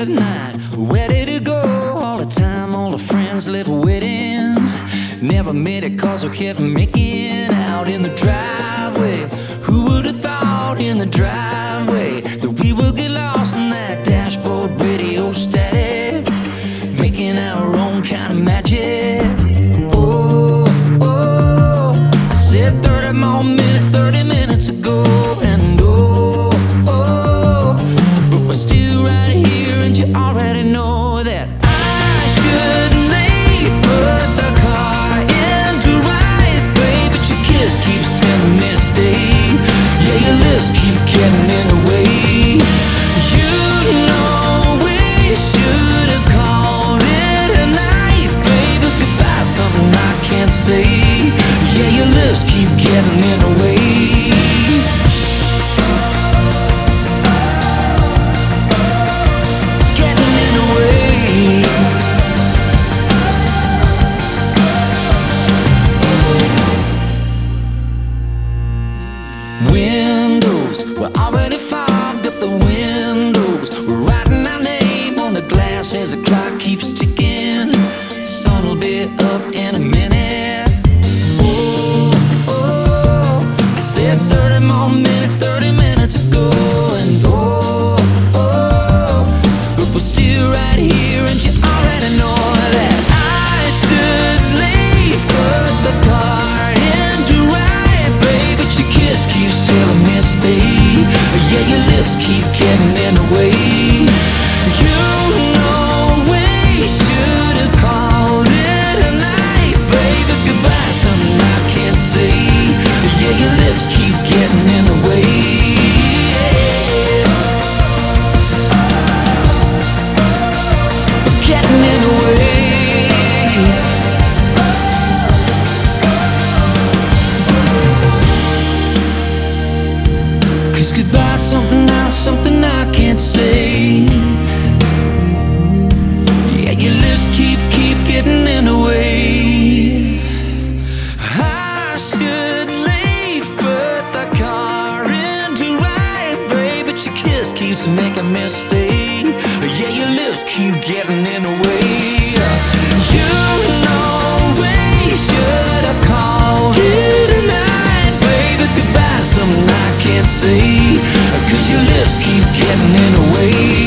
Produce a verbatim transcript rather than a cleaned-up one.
at night, ready to go. All the time, all the friends left waiting. Never made it cause we kept making out in the driveway. Who would have thought in the driveway that we would get lost in that dashboard radio static, making our own kind of magic. Oh, oh, I said thirty more minutes, thirty minutes ago. And oh, oh, but we're still right here, and you already know that I should leave, put the car into right, babe, but your kiss keeps telling me stay. Yeah, your lips keep getting in the way. You know we should have called it a night, baby. Goodbye, something I can't say. Yeah, your lips keep getting in the way. Windows, we're already fogged up the windows. We're writing our name on the glass as the clock keeps ticking. Sun will be up in a minute. Oh, oh, I said thirty more minutes, thirty minutes ago. And oh, oh, but we're still right here, and you already know that I should leave, put the car into right, baby, but your kiss keeps telling me stay. Yeah, your lips keep getting in the way. You know we should have called it a night, baby. Goodbye, something I can't say. Yeah, your lips keep getting in the way. Getting in the way. Cause goodbye, something I, something I can't say. Yeah, your lips keep, keep getting in the way. I should leave, put the car into right, babe, but your kiss keeps making me stay. Yeah, your lips keep getting in the way. You know we should have called it a night, baby. Goodbye, something I can't say. Cause your lips keep getting in the way.